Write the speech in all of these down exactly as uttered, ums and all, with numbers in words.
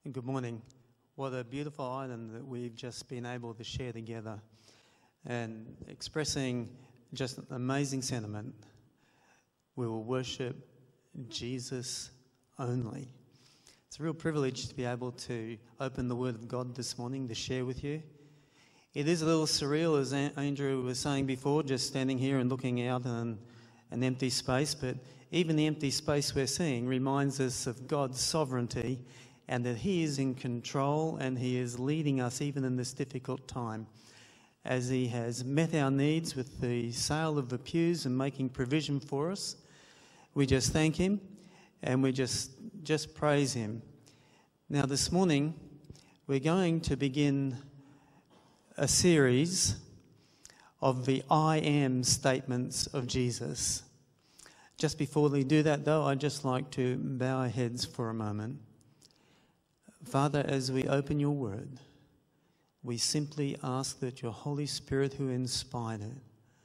Good morning. What a beautiful item that we've just been able to share together, and expressing just an amazing sentiment. We will worship Jesus only. It's a real privilege to be able to open the Word of God this morning to share with you. It is a little surreal, as Andrew was saying before, just standing here and looking out on an empty space, but even the empty space we're seeing reminds us of God's sovereignty and that He is in control and He is leading us even in this difficult time. As He has met our needs with the sale of the pews and making provision for us, we just thank Him and we just, just praise Him. Now this morning, we're going to begin a series of the I am statements of Jesus. Just before we do that though, I'd just like to bow our heads for a moment. Father, as we open your word, we simply ask that your Holy Spirit who inspired it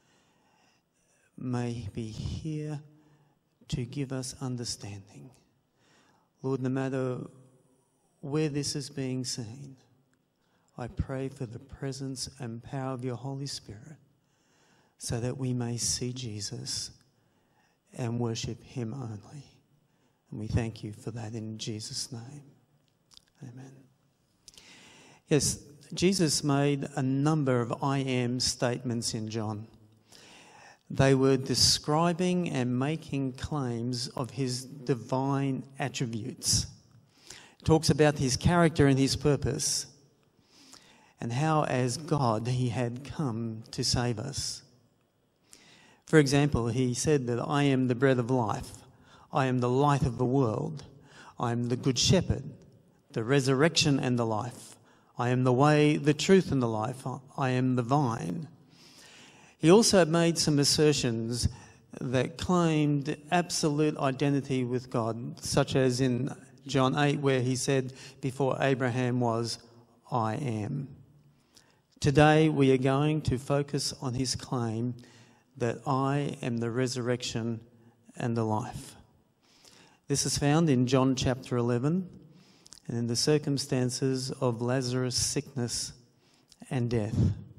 may be here to give us understanding. Lord, no matter where this is being seen, I pray for the presence and power of your Holy Spirit so that we may see Jesus and worship him only. And we thank you for that in Jesus' name. Amen. Yes, Jesus made a number of I am statements in John. They were describing and making claims of his divine attributes. It talks about his character and his purpose, and how as God he had come to save us. For example, he said that I am the bread of life, I am the light of the world, I am the good shepherd, the resurrection and the life. I am the way, the truth and the life. I am the vine. He also made some assertions that claimed absolute identity with God, such as in John eight, where he said, before Abraham was, I am. Today we are going to focus on his claim that I am the resurrection and the life. This is found in John chapter eleven, and in the circumstances of Lazarus' sickness and death.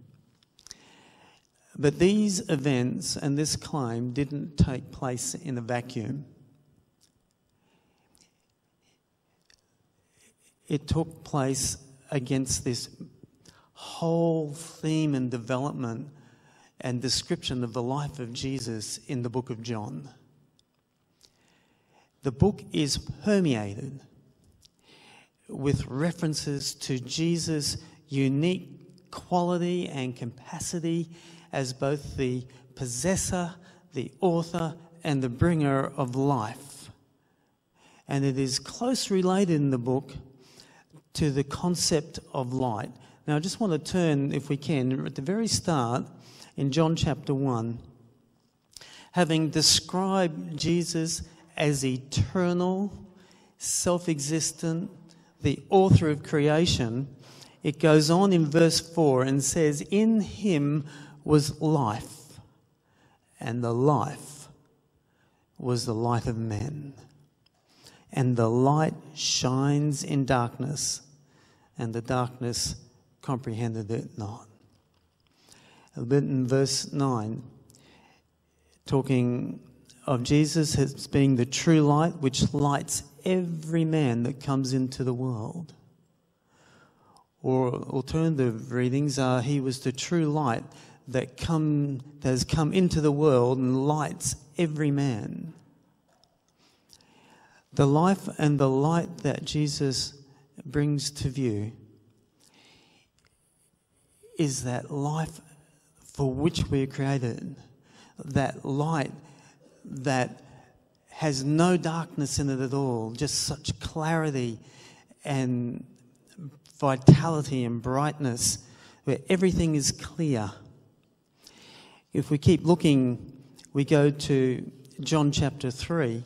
But these events and this claim didn't take place in a vacuum. It took place against this whole theme and development and description of the life of Jesus in the book of John. The book is permeated with references to Jesus' unique quality and capacity as both the possessor, the author, and the bringer of life. And it is closely related in the book to the concept of light. Now I just want to turn, if we can, at the very start in John chapter one, having described Jesus as eternal, self-existent, the author of creation, it goes on in verse four and says, in him was life, and the life was the light of men. And the light shines in darkness, and the darkness comprehended it not. A bit in verse nine, talking of Jesus as being the true light which lights every man that comes into the world. Or alternative readings are, he was the true light that come that has come into the world and lights every man. The life and the light that Jesus brings to view is that life for which we are created, that light that has no darkness in it at all, just such clarity and vitality and brightness, where everything is clear. If we keep looking, we go to John chapter three,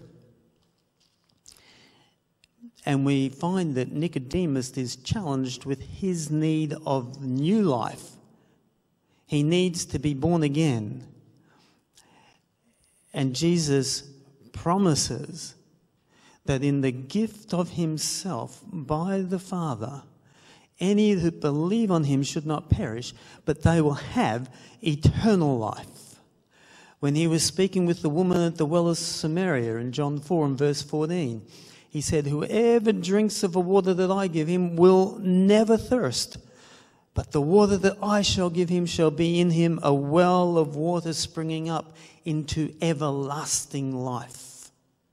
and we find that Nicodemus is challenged with his need of new life. He needs to be born again. And Jesus promises that in the gift of himself by the Father, any who believe on him should not perish, but they will have eternal life. When he was speaking with the woman at the well of Samaria in John four and verse fourteen, he said, whoever drinks of the water that I give him will never thirst, but the water that I shall give him shall be in him a well of water springing up into everlasting life.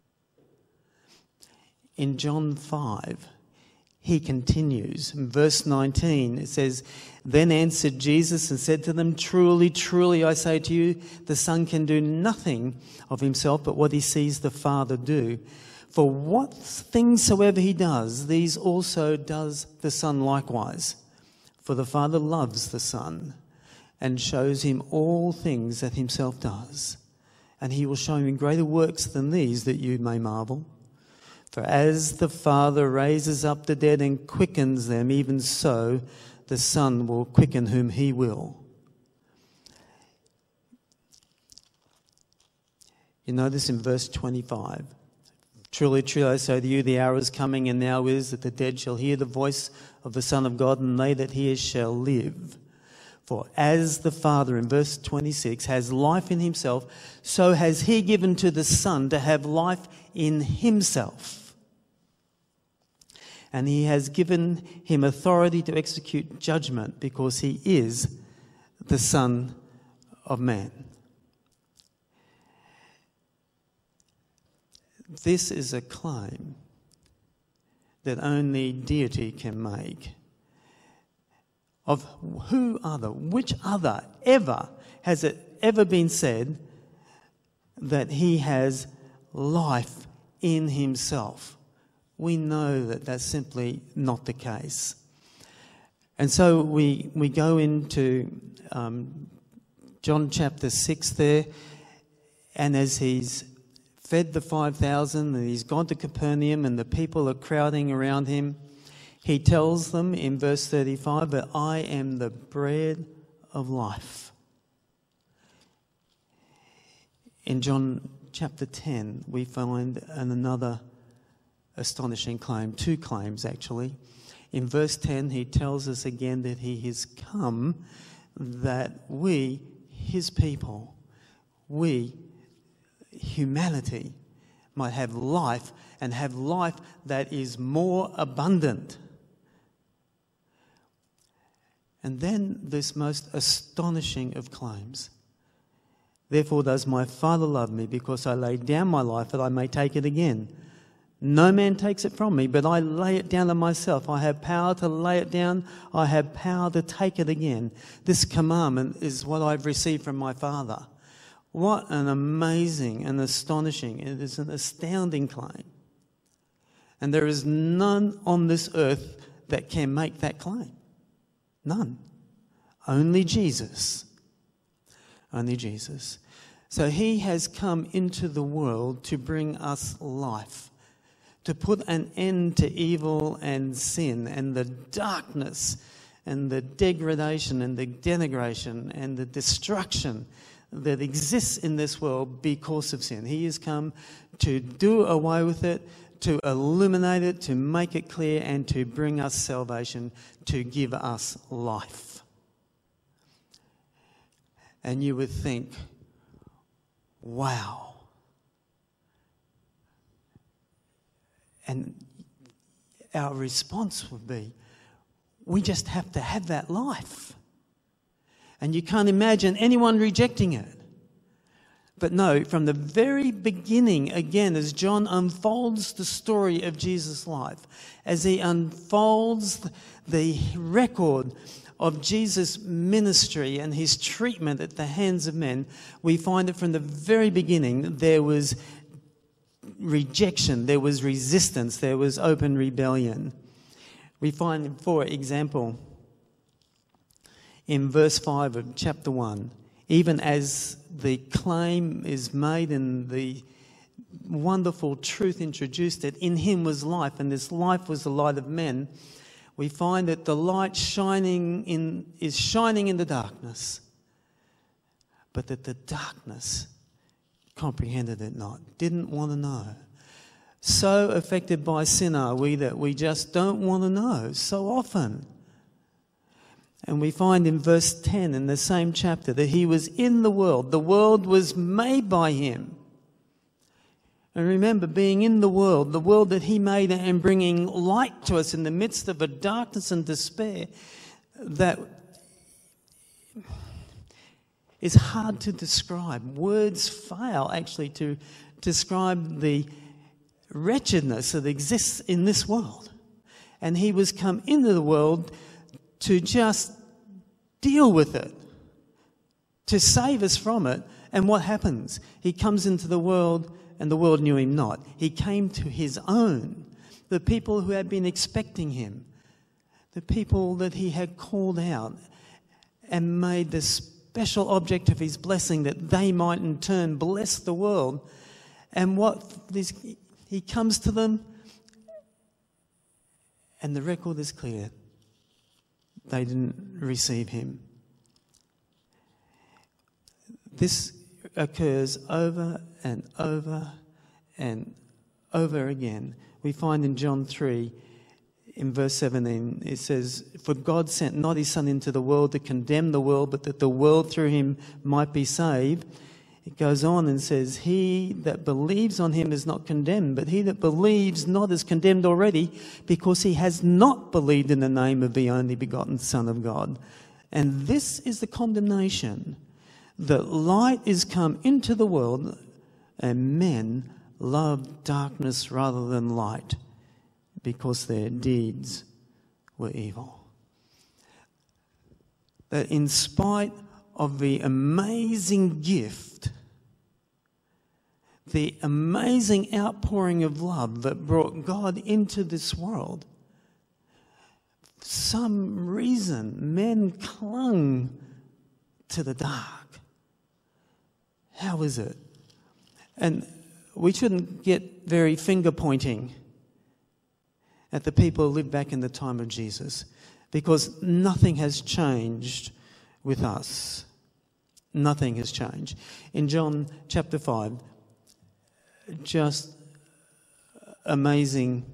In John five, he continues. In verse nineteen, it says, then answered Jesus and said to them, truly, truly, I say to you, the Son can do nothing of himself but what he sees the Father do. For what things soever he does, these also does the Son likewise. For the Father loves the Son and shows him all things that himself does. And he will show him greater works than these, that you may marvel. For as the Father raises up the dead and quickens them, even so the Son will quicken whom he will. You notice in verse twenty-five, truly, truly, I say to you, the hour is coming and now is that the dead shall hear the voice of the Son of God, and they that hear shall live. For as the Father, in verse twenty-six, has life in himself, so has he given to the Son to have life in himself. And he has given him authority to execute judgment, because he is the Son of Man. This is a claim that only deity can make. Of who other, which other ever has it ever been said that he has life in himself? We know that that's simply not the case. And so we we go into um, John chapter six there, and as he's fed the five thousand and he's gone to Capernaum and the people are crowding around him, he tells them in verse thirty-five that I am the bread of life. In John chapter ten, we find another astonishing claim, two claims actually. In verse ten, he tells us again that he has come that we, his people, we, humanity, might have life, and have life that is more abundant. And then this most astonishing of claims. Therefore does my Father love me, because I lay down my life that I may take it again. No man takes it from me, but I lay it down of myself. I have power to lay it down. I have power to take it again. This commandment is what I've received from my Father. What an amazing and astonishing, it is an astounding claim. And there is none on this earth that can make that claim. None. Only Jesus. Only Jesus. So he has come into the world to bring us life, to put an end to evil and sin and the darkness and the degradation and the denigration and the destruction that exists in this world because of sin. He has come to do away with it, to illuminate it, to make it clear, and to bring us salvation, to give us life. And you would think, wow. And our response would be, we just have to have that life. And you can't imagine anyone rejecting it. But no, from the very beginning, again, as John unfolds the story of Jesus' life, as he unfolds the record of Jesus' ministry and his treatment at the hands of men, we find that from the very beginning there was rejection, there was resistance, there was open rebellion. We find, for example, in verse five of chapter one, even as the claim is made and the wonderful truth introduced that in him was life, and this life was the light of men, we find that the light shining in is shining in the darkness, but that the darkness comprehended it not, didn't want to know. So affected by sin are we that we just don't want to know so often. And we find in verse ten in the same chapter that he was in the world. The world was made by him. And remember, being in the world, the world that he made, and bringing light to us in the midst of a darkness and despair that is hard to describe. Words fail actually to describe the wretchedness that exists in this world. And he was come into the world to just deal with it, to save us from it. And what happens? He comes into the world and the world knew him not. He came to his own, the people who had been expecting him, the people that he had called out and made the special object of his blessing, that they might in turn bless the world. And what this, he comes to them, and the record is clear. They didn't receive him. This occurs over and over and over again. We find in John three, in verse seventeen, it says, "For God sent not his Son into the world to condemn the world, but that the world through him might be saved." It goes on and says, "He that believes on him is not condemned, but he that believes not is condemned already, because he has not believed in the name of the only begotten Son of God." And this is the condemnation, that light is come into the world, and men love darkness rather than light, because their deeds were evil. That in spite of the amazing gift, the amazing outpouring of love that brought God into this world, for some reason men clung to the dark. How is it? And we shouldn't get very finger pointing at the people who lived back in the time of Jesus, because nothing has changed with us. Nothing has changed. In John chapter five, just amazing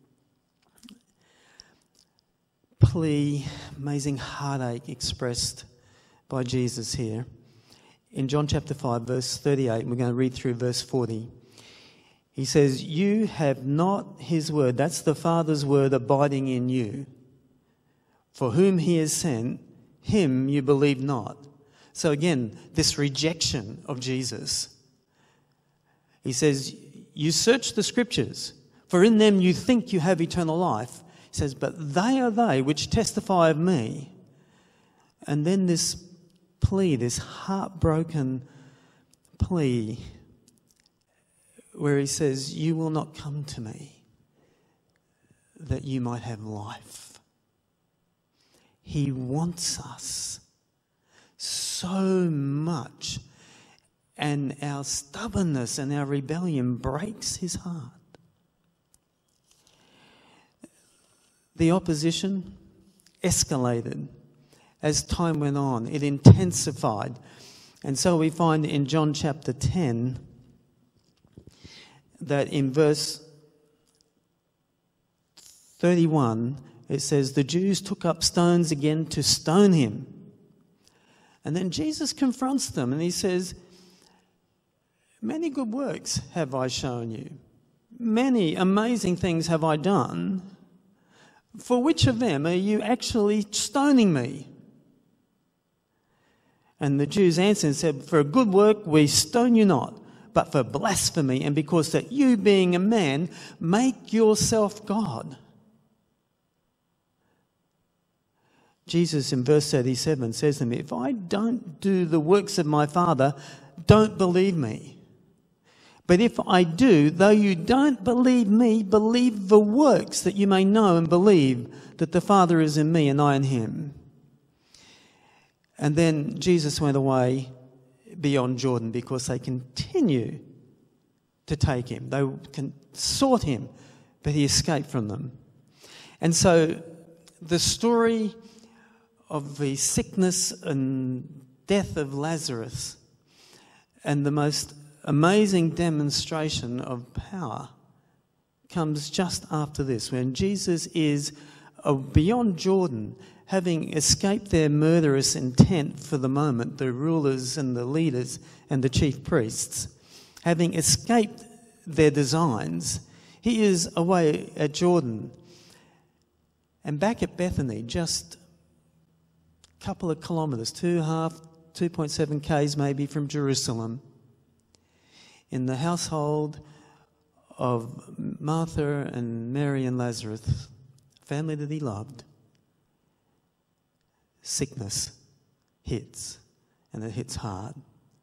plea, amazing heartache expressed by Jesus here. In John chapter five, verse thirty-eight, we're going to read through verse forty. He says, "You have not his word," that's the Father's word, "abiding in you. For whom he has sent, him you believe not." So again, this rejection of Jesus. He says, "You search the scriptures, for in them you think you have eternal life." He says, "But they are they which testify of me." And then this plea, this heartbroken plea, where he says, "You will not come to me that you might have life." He wants us so much, and our stubbornness and our rebellion breaks his heart. The opposition escalated as time went on. It intensified. And so we find in John chapter ten that in verse thirty-one, it says, "The Jews took up stones again to stone him." And then Jesus confronts them and he says, "Many good works have I shown you. Many amazing things have I done. For which of them are you actually stoning me?" And the Jews answered and said, "For a good work we stone you not, but for blasphemy, and because that you, being a man, make yourself God." Jesus in verse thirty-seven says to them, "If I don't do the works of my Father, don't believe me. But if I do, though you don't believe me, believe the works, that you may know and believe that the Father is in me and I in him." And then Jesus went away beyond Jordan because they continue to take him. They sought him, but he escaped from them. And so the story of the sickness and death of Lazarus and the most amazing demonstration of power comes just after this, when Jesus is uh, beyond Jordan, having escaped their murderous intent for the moment, the rulers and the leaders and the chief priests, having escaped their designs, he is away at Jordan. And back at Bethany, just a couple of kilometres, two half, two point seven k's maybe from Jerusalem, in the household of Martha and Mary and Lazarus, family that he loved, sickness hits, and it hits hard.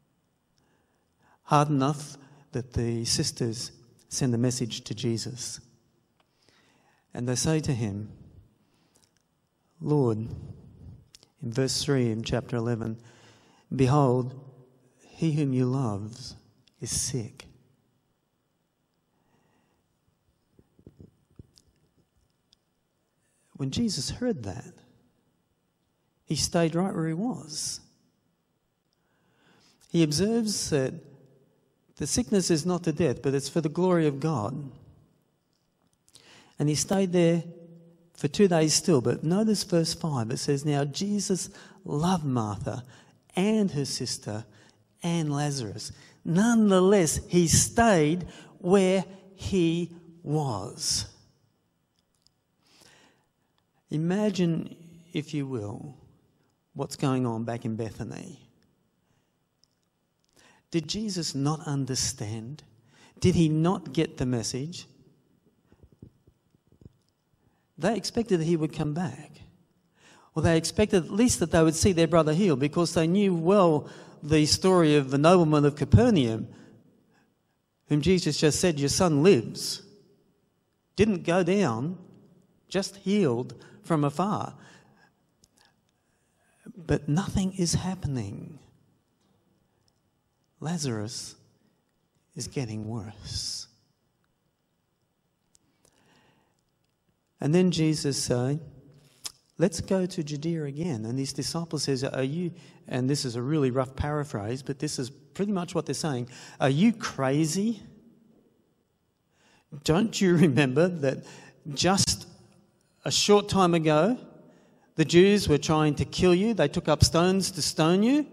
Hard enough that the sisters send a message to Jesus. And they say to him, Lord, in verse three in chapter eleven, behold, he whom you love is sick. When Jesus heard that, he stayed right where he was. He observes that the sickness is not to death, but it's for the glory of God. And he stayed there for two days still. But notice verse five. It says, now Jesus loved Martha and her sister and Lazarus. Nonetheless, he stayed where he was. Imagine, if you will, what's going on back in Bethany. Did Jesus not understand? Did he not get the message? They expected that he would come back. Or they expected at least that they would see their brother healed, because they knew well the story of the nobleman of Capernaum, whom Jesus just said, your son lives. Didn't go down, just healed from afar. But nothing is happening. Lazarus is getting worse. And then Jesus said, let's go to Judea again. And his disciples says, are you, and this is a really rough paraphrase, but this is pretty much what they're saying, are you crazy? Don't you remember that just a short time ago, the Jews were trying to kill you? They took up stones to stone you.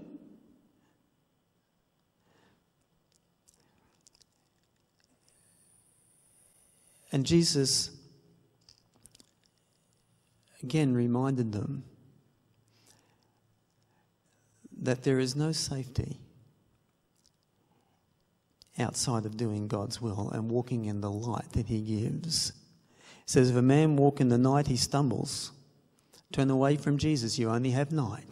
And Jesus again reminded them that there is no safety outside of doing God's will and walking in the light that he gives. It says, if a man walk in the night, he stumbles. Turn away from Jesus, you only have night.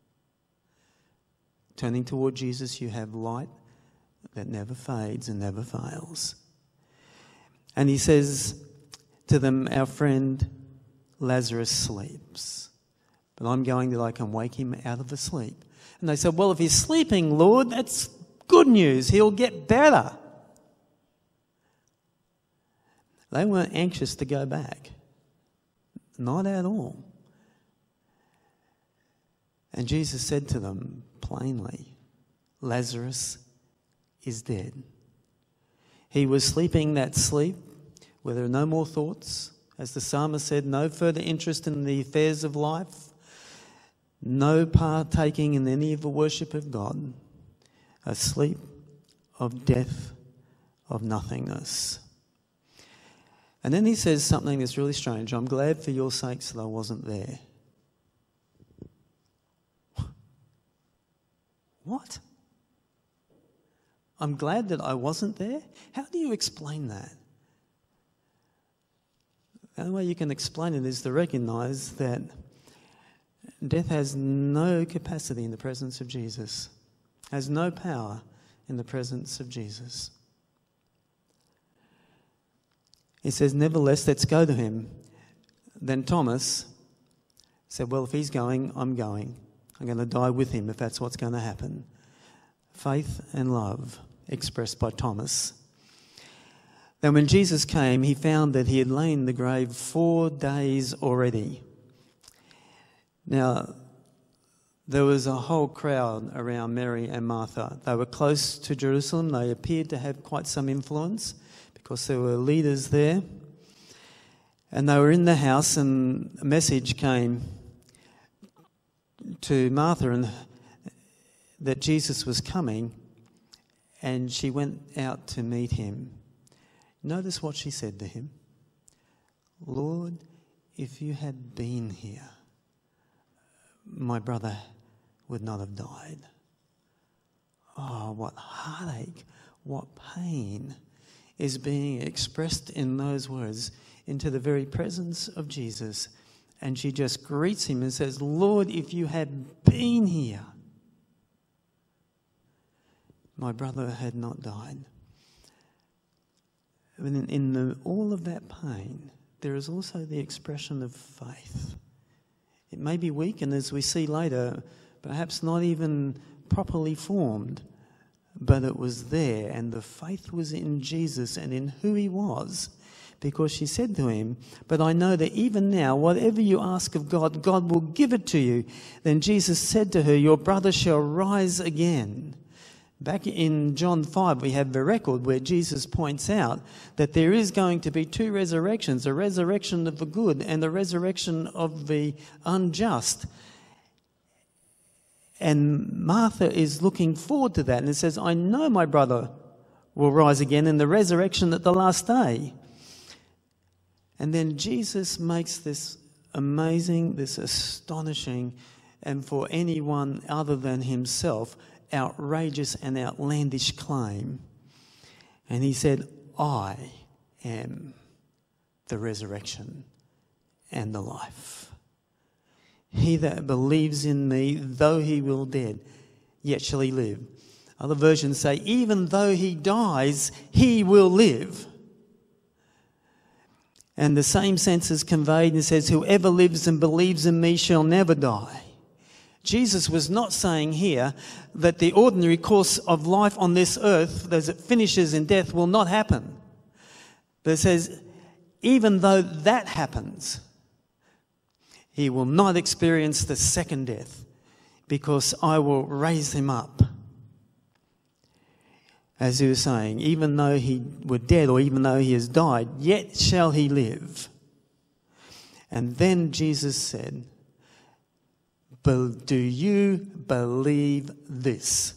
Turning toward Jesus, you have light that never fades and never fails. And he says to them, our friend Lazarus sleeps, but I'm going that I can wake him out of the sleep. And they said, well, if he's sleeping, Lord, that's good news. He'll get better. They weren't anxious to go back. Not at all. And Jesus said to them plainly, Lazarus is dead. He was sleeping that sleep where there are no more thoughts. As the psalmist said, no further interest in the affairs of life, no partaking in any of the worship of God, a sleep of death, of nothingness. And then he says something that's really strange. I'm glad for your sakes that I wasn't there. What? I'm glad that I wasn't there? How do you explain that? The only way you can explain it is to recognise that death has no capacity in the presence of Jesus, has no power in the presence of Jesus. He says, nevertheless, let's go to him. Then Thomas said, well, if he's going, I'm going. I'm going to die with him if that's what's going to happen. Faith and love expressed by Thomas. Then when Jesus came, he found that he had lain in the grave four days already. Now, there was a whole crowd around Mary and Martha. They were close to Jerusalem. They appeared to have quite some influence, course, there were leaders there. And they were in the house, and a message came to Martha and that Jesus was coming, and she went out to meet him. Notice what she said to him. Lord, if you had been here, my brother would not have died. Oh, what heartache, what pain is being expressed in those words into the very presence of Jesus. And she just greets him and says, Lord, if you had been here, my brother had not died. In, in the, all of that pain, there is also the expression of faith. It may be weak, and as we see later, perhaps not even properly formed, but it was there, and the faith was in Jesus and in who he was, because she said to him, but I know that even now, whatever you ask of God, God will give it to you. Then Jesus said to her, your brother shall rise again. Back in John five, we have the record where Jesus points out that there is going to be two resurrections, a resurrection of the good and a resurrection of the unjust. And Martha is looking forward to that, and it says, I know my brother will rise again in the resurrection at the last day. And then Jesus makes this amazing, this astonishing, and for anyone other than himself, outrageous and outlandish claim. And he said, I am the resurrection and the life. He that believes in me, though he will dead, yet shall he live. Other versions say, even though he dies, he will live. And the same sense is conveyed and says, whoever lives and believes in me shall never die. Jesus was not saying here that the ordinary course of life on this earth, as it finishes in death, will not happen. But it says, even though that happens, he will not experience the second death, because I will raise him up. As he was saying, even though he were dead, or even though he has died, yet shall he live. And then Jesus said, do you believe this?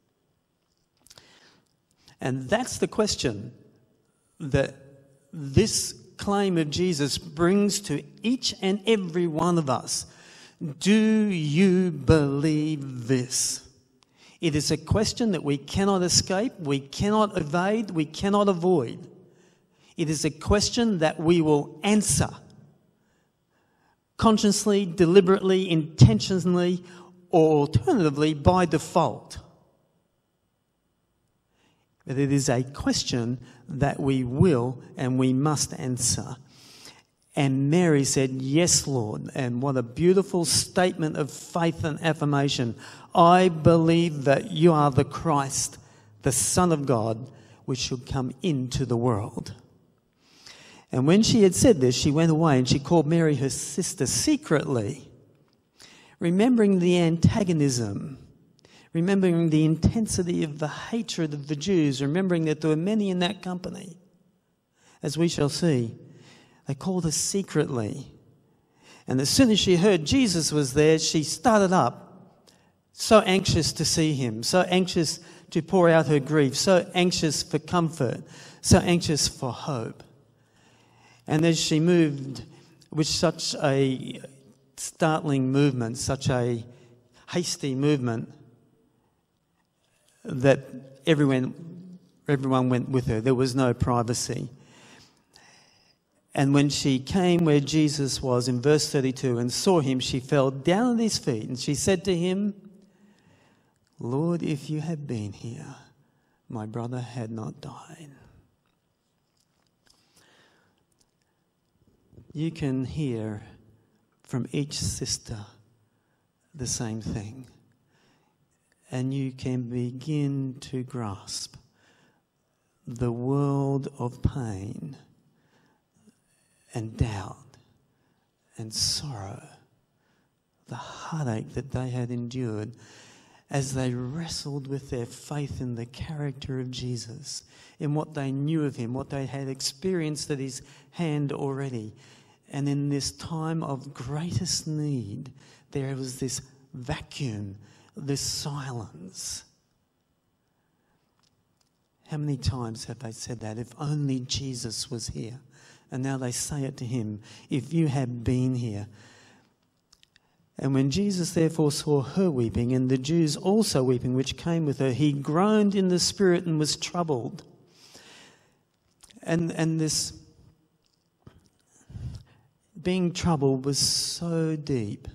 And that's the question that this claim of Jesus brings to each and every one of us. Do you believe this? It is a question that we cannot escape, we cannot evade, we cannot avoid. It is a question that we will answer. Consciously, deliberately, intentionally, or alternatively by default. But it is a question that we will and we must answer. And Mary said, yes, Lord. And what a beautiful statement of faith and affirmation. I believe that you are the Christ, the Son of God, which should come into the world. And when she had said this, she went away and she called Mary her sister secretly, remembering the antagonism, remembering the intensity of the hatred of the Jews, remembering that there were many in that company. As we shall see, they called her secretly. And as soon as she heard Jesus was there, she started up, so anxious to see him, so anxious to pour out her grief, so anxious for comfort, so anxious for hope. And as she moved with such a startling movement, such a hasty movement, that everyone, everyone went with her. There was no privacy. And when she came where Jesus was, in verse thirty-two, and saw him, she fell down at his feet, and she said to him, Lord, if you had been here, my brother had not died. You can hear from each sister the same thing. And you can begin to grasp the world of pain and doubt and sorrow, the heartache that they had endured. as they wrestled with their faith in the character of Jesus, in what they knew of him, what they had experienced at his hand already. And in this time of greatest need, there was this vacuum, this silence. How many times have they said that? If only Jesus was here. And now they say it to him, if you had been here. And when Jesus therefore saw her weeping, and the Jews also weeping, which came with her, he groaned in the spirit and was troubled. And, and this being troubled was so deep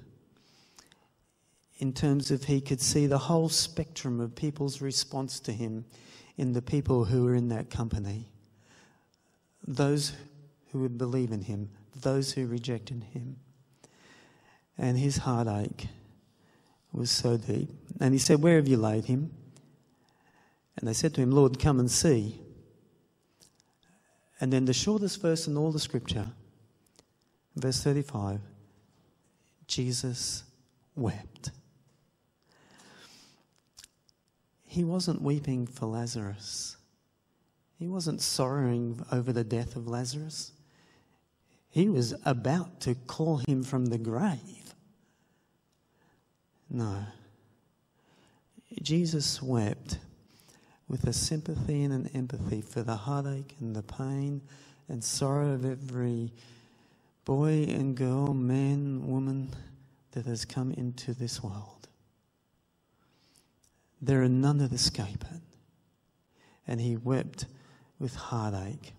in terms of he could see the whole spectrum of people's response to him in the people who were in that company. Those who would believe in him, those who rejected him. And his heartache was so deep. And he said, where have you laid him? And they said to him, Lord, come and see. And then the shortest verse in all the scripture, verse thirty-five, Jesus wept. He wasn't weeping for Lazarus. He wasn't sorrowing over the death of Lazarus. He was about to call him from the grave. No. Jesus wept with a sympathy and an empathy for the heartache and the pain and sorrow of every boy and girl, man, woman that has come into this world. There are none that escape it. And he wept with heartache.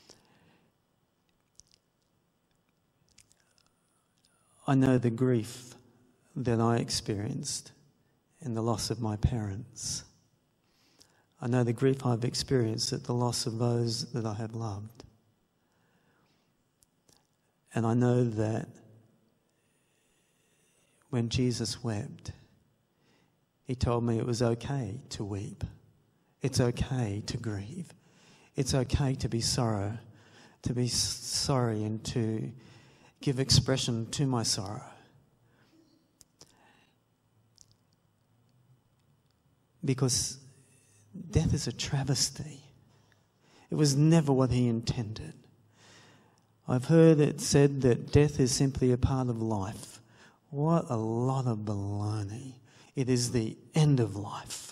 I know the grief that I experienced in the loss of my parents. I know the grief I've experienced at the loss of those that I have loved. And I know that when Jesus wept, he told me it was okay to weep. It's okay to grieve. It's okay to be sorrow, to be sorry and to give expression to my sorrow. Because death is a travesty. It was never what he intended. I've heard it said that death is simply a part of life. What a lot of baloney. It is the end of life.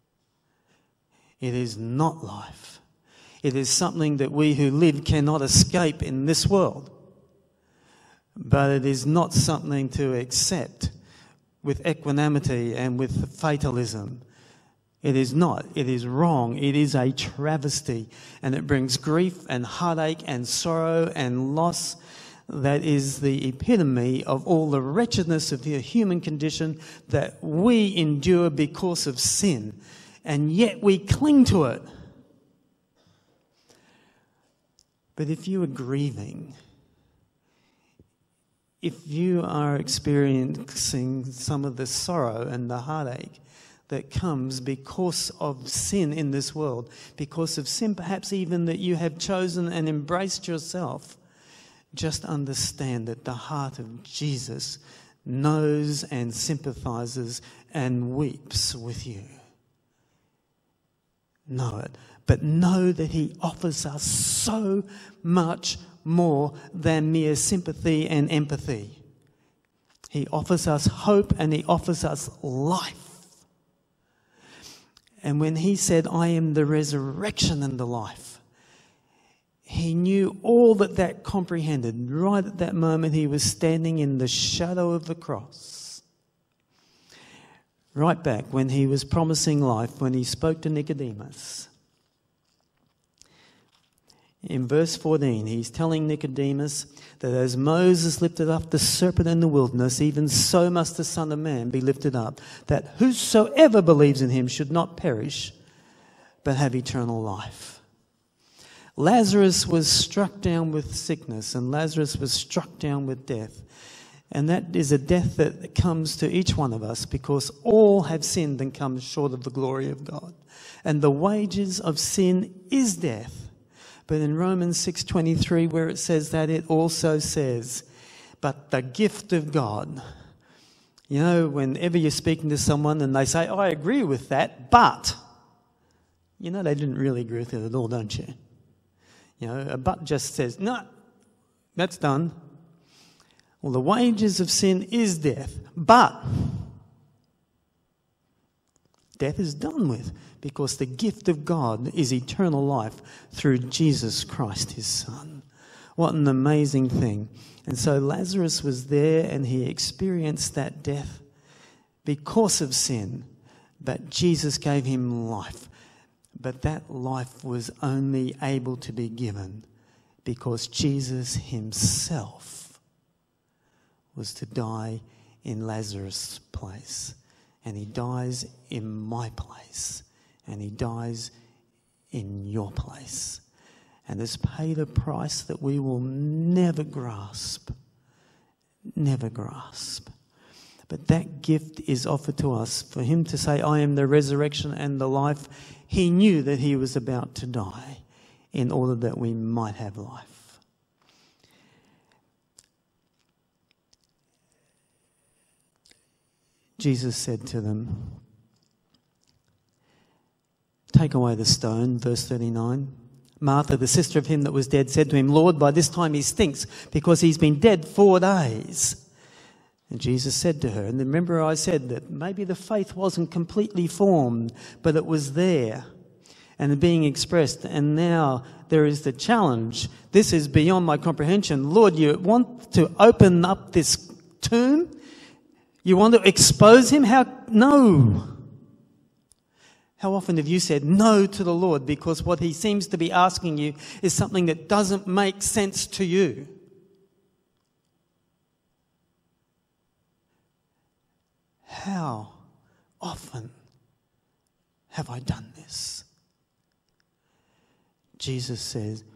It is not life. It is something that we who live cannot escape in this world. But it is not something to accept with equanimity and with fatalism. It is not. It is wrong. It is a travesty. And it brings grief and heartache and sorrow and loss. That is the epitome of all the wretchedness of the human condition that we endure because of sin. And yet we cling to it. But if you are grieving, if you are experiencing some of the sorrow and the heartache that comes because of sin in this world, because of sin perhaps even that you have chosen and embraced yourself, just understand that the heart of Jesus knows and sympathizes and weeps with you. Know it. But know that he offers us so much more than mere sympathy and empathy. He offers us hope and he offers us life. And when he said, I am the resurrection and the life, he knew all that that comprehended. Right at that moment, he was standing in the shadow of the cross. Right back when he was promising life, when he spoke to Nicodemus. In verse fourteen, he's telling Nicodemus that as Moses lifted up the serpent in the wilderness, even so must the Son of Man be lifted up, that whosoever believes in him should not perish, but have eternal life. Lazarus was struck down with sickness, and Lazarus was struck down with death. And that is a death that comes to each one of us because all have sinned and come short of the glory of God. And the wages of sin is death. But in Romans six twenty-three, where it says that, it also says, but the gift of God You know, whenever you're speaking to someone and they say, I agree with that, but, you know, they didn't really agree with it at all, don't you? You know, a but just says, no, that's done. Well, the wages of sin is death, but death is done with because the gift of God is eternal life through Jesus Christ, his Son. What an amazing thing. And so Lazarus was there and he experienced that death because of sin, but Jesus gave him life. But that life was only able to be given because Jesus himself was to die in Lazarus' place. And he dies in my place. And he dies in your place. And has paid a price that we will never grasp. Never grasp. But that gift is offered to us. For him to say, I am the resurrection and the life, he knew that he was about to die in order that we might have life. Jesus said to them, take away the stone, verse thirty-nine. Martha, the sister of him that was dead, said to him, Lord, by this time he stinks, because he's been dead four days. And Jesus said to her, and remember I said that maybe the faith wasn't completely formed, but it was there and being expressed. And now there is the challenge. This is beyond my comprehension. Lord, you want to open up this tomb? You want to expose him? How? No. How often have you said no to the Lord because what he seems to be asking you is something that doesn't make sense to you? How often have I done this? Jesus says,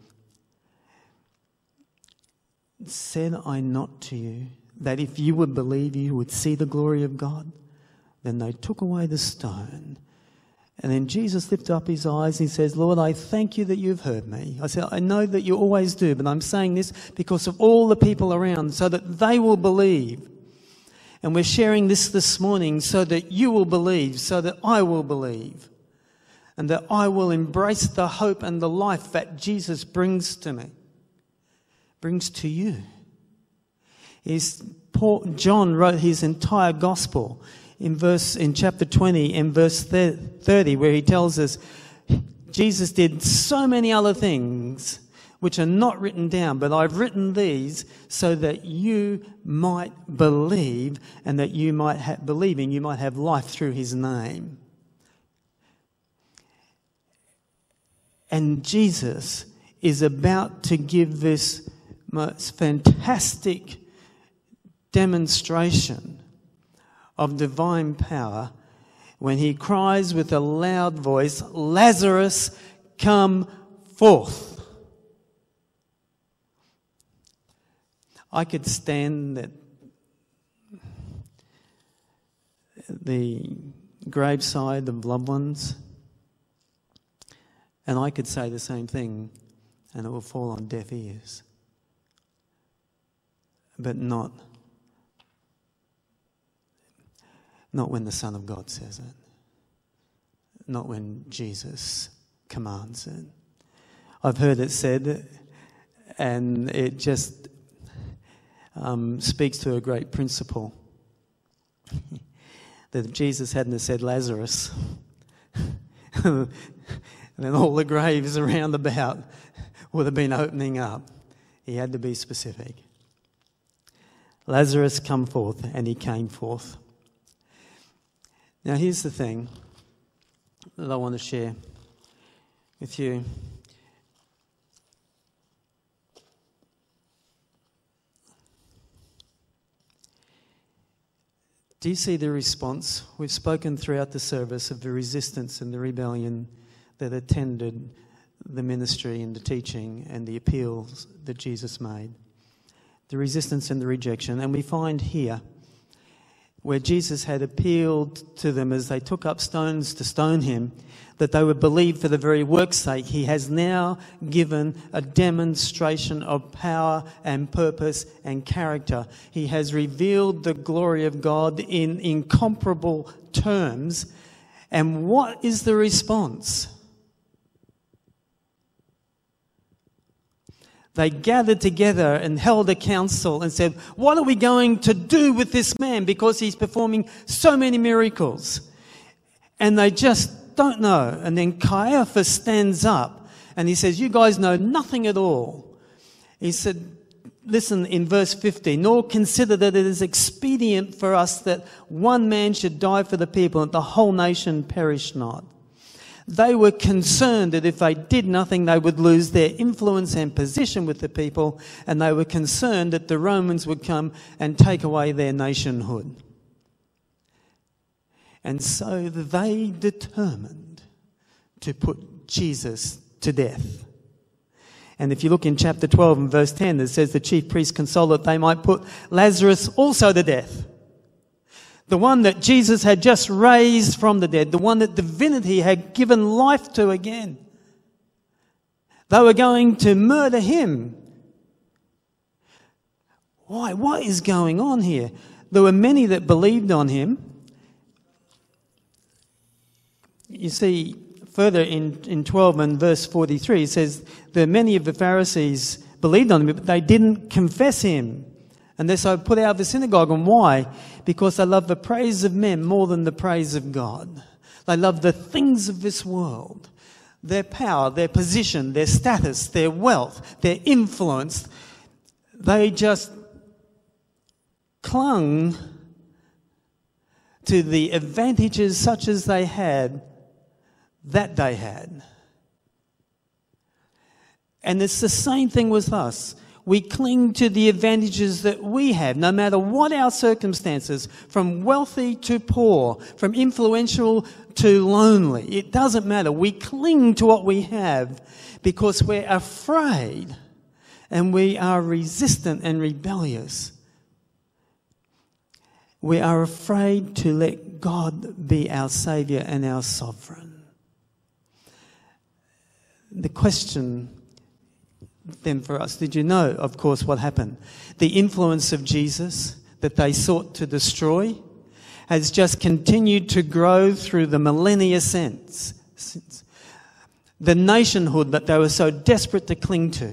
said I not to you that if you would believe you would see the glory of God? Then they took away the stone. And then Jesus lifted up his eyes and he says, Lord, I thank you that you've heard me. I said, I know that you always do, but I'm saying this because of all the people around so that they will believe. And we're sharing this this morning so that you will believe, so that I will believe. And that I will embrace the hope and the life that Jesus brings to me, brings to you. Is Paul, John wrote his entire gospel in verse in chapter twenty and verse thirty, where he tells us Jesus did so many other things which are not written down, but I've written these so that you might believe, and that you might have believing you might have life through his name. And Jesus is about to give this most fantastic demonstration of divine power when he cries with a loud voice, Lazarus, come forth. I could stand at the graveside of loved ones and I could say the same thing and it will fall on deaf ears. But not Not when the Son of God says it. Not when Jesus commands it. I've heard it said, and it just um, speaks to a great principle, that if Jesus hadn't have said Lazarus, and then all the graves around about would have been opening up. He had to be specific. Lazarus, come forth, and he came forth. Now here's the thing that I want to share with you. Do you see the response? We've spoken throughout the service of the resistance and the rebellion that attended the ministry and the teaching and the appeals that Jesus made. The resistance and the rejection. And we find here where Jesus had appealed to them as they took up stones to stone him, that they would believe for the very work's sake, he has now given a demonstration of power and purpose and character. He has revealed the glory of God in incomparable terms. And what is the response? They gathered together and held a council and said, what are we going to do with this man? Because he's performing so many miracles. And they just don't know. And then Caiaphas stands up and he says, you guys know nothing at all. He said, listen, in verse fifty, nor consider that it is expedient for us that one man should die for the people and the whole nation perish not. They were concerned that if they did nothing, they would lose their influence and position with the people, and they were concerned that the Romans would come and take away their nationhood. And so they determined to put Jesus to death. And if you look in chapter twelve and verse ten, it says the chief priests consulted that they might put Lazarus also to death. The one that Jesus had just raised from the dead, the one that divinity had given life to again. They were going to murder him. Why? What is going on here? There were many that believed on him. You see, further in, in twelve and verse forty-three, it says that many of the Pharisees believed on him, but they didn't confess him. And they're so put out of the synagogue. And why? Because they love the praise of men more than the praise of God. They love the things of this world. Their power, their position, their status, their wealth, their influence. They just clung to the advantages such as they had that they had. And it's the same thing with us. We cling to the advantages that we have, no matter what our circumstances, from wealthy to poor, from influential to lonely. It doesn't matter. We cling to what we have because we're afraid and we are resistant and rebellious. We are afraid to let God be our Saviour and our Sovereign. The question then for us, did you know, of course, what happened? The influence of Jesus that they sought to destroy has just continued to grow through the millennia since. The nationhood that they were so desperate to cling to,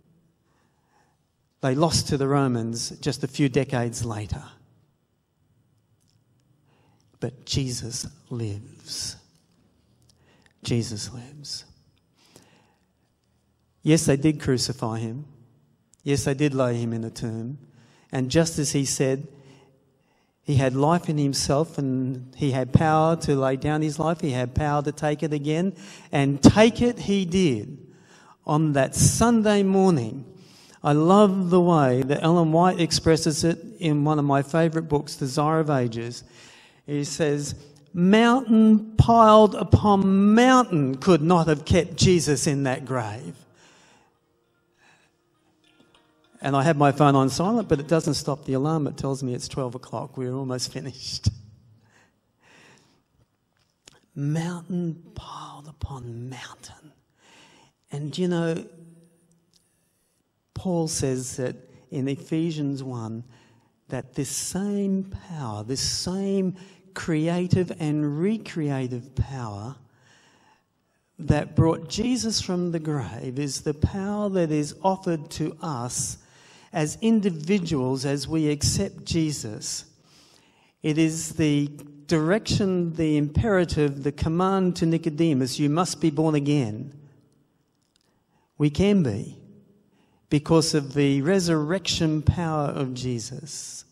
they lost to the Romans just a few decades later. But Jesus lives. Jesus lives. Yes, they did crucify him. Yes, they did lay him in a tomb. And just as he said, he had life in himself and he had power to lay down his life. He had power to take it again. And take it he did on that Sunday morning. I love the way that Ellen White expresses it in one of my favourite books, Desire of Ages. He says, mountain piled upon mountain could not have kept Jesus in that grave. And I have my phone on silent, but it doesn't stop the alarm. It tells me it's twelve o'clock. We're almost finished. Mountain piled upon mountain. And you know, Paul says that in Ephesians one, that this same power, this same creative and recreative power that brought Jesus from the grave is the power that is offered to us as individuals as we accept Jesus. It is the direction, the imperative, the command to Nicodemus, you must be born again. We can be because of the resurrection power of Jesus.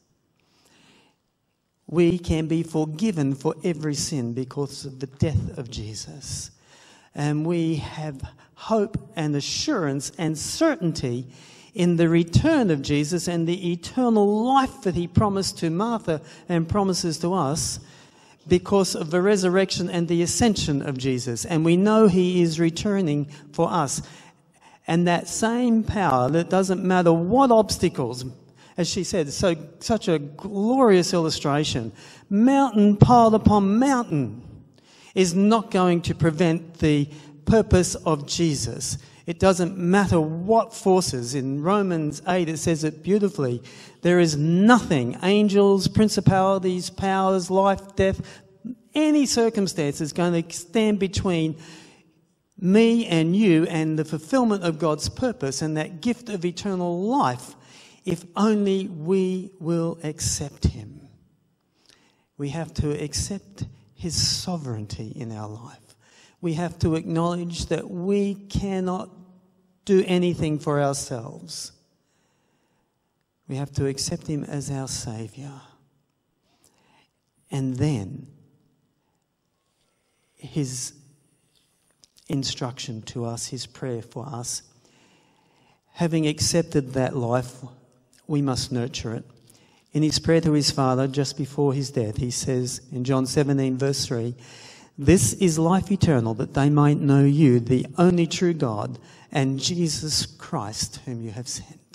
We can be forgiven for every sin because of the death of Jesus. And we have hope and assurance and certainty in the return of Jesus and the eternal life that he promised to Martha and promises to us because of the resurrection and the ascension of Jesus. And we know he is returning for us. And that same power, that doesn't matter what obstacles, as she said, so such a glorious illustration. Mountain piled upon mountain is not going to prevent the purpose of Jesus. It doesn't matter what forces. In Romans eight, it says it beautifully. There is nothing, angels, principalities, powers, life, death, any circumstance is going to stand between me and you and the fulfillment of God's purpose and that gift of eternal life, if only we will accept him. We have to accept his sovereignty in our life. We have to acknowledge that we cannot do anything for ourselves. We have to accept him as our Saviour. And then his instruction to us, his prayer for us. Having accepted that life, we must nurture it. In his prayer to his Father just before his death, he says in John seventeen verse three, "This is life eternal, that they might know you, the only true God, and Jesus Christ, whom you have sent."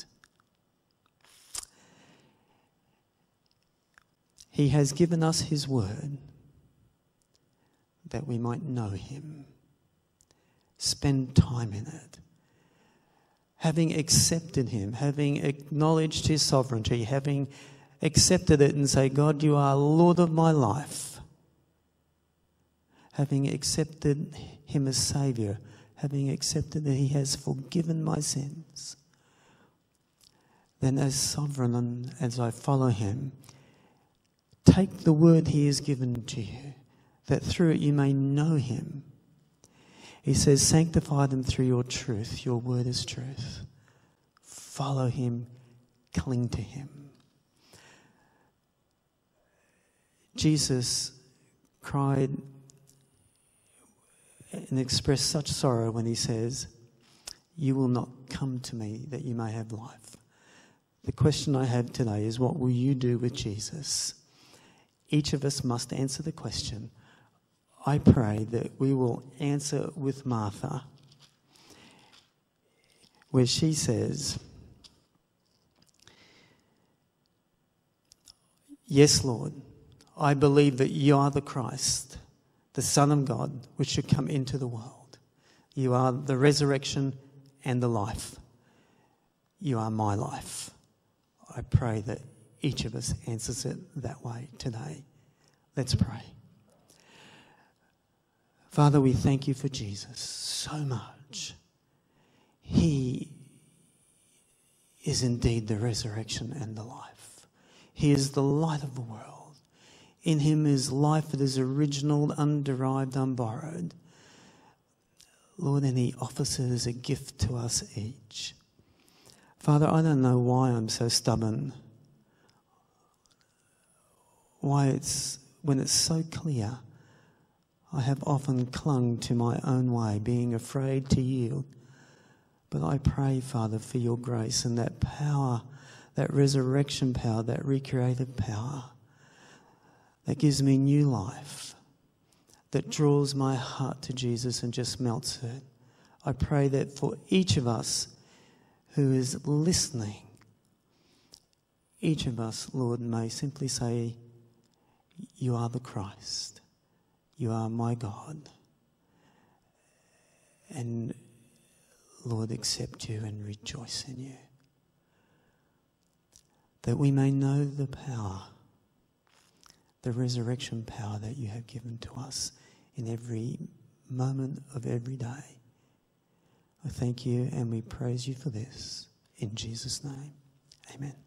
He has given us his word that we might know him. Spend time in it. Having accepted him, having acknowledged his sovereignty, having accepted it and say, "God, you are Lord of my life." Having accepted him as Saviour, having accepted that he has forgiven my sins, then as sovereign and as I follow him, take the word he has given to you, that through it you may know him. He says, sanctify them through your truth. Your word is truth. Follow him, cling to him. Jesus cried and expressed such sorrow when he says, "You will not come to me that you may have life." The question I have today is, what will you do with Jesus? Each of us must answer the question. I pray that we will answer with Martha, where she says, "Yes, Lord, I believe that you are the Christ, the Son of God, which should come into the world. You are the resurrection and the life. You are my life." I pray that each of us answers it that way today. Let's pray. Father, we thank you for Jesus so much. He is indeed the resurrection and the life. He is the light of the world. In him is life that is original, underived, unborrowed. Lord, and he offers it as a gift to us each. Father, I don't know why I'm so stubborn. Why it's, when it's so clear, I have often clung to my own way, being afraid to yield. But I pray, Father, for your grace and that power, that resurrection power, that recreative power that gives me new life, that draws my heart to Jesus and just melts it. I pray that for each of us who is listening, each of us, Lord, may simply say, "You are the Christ. You are my God." And Lord, accept you and rejoice in you. That we may know the power, the resurrection power that you have given to us in every moment of every day. I thank you and we praise you for this. In Jesus' name, amen.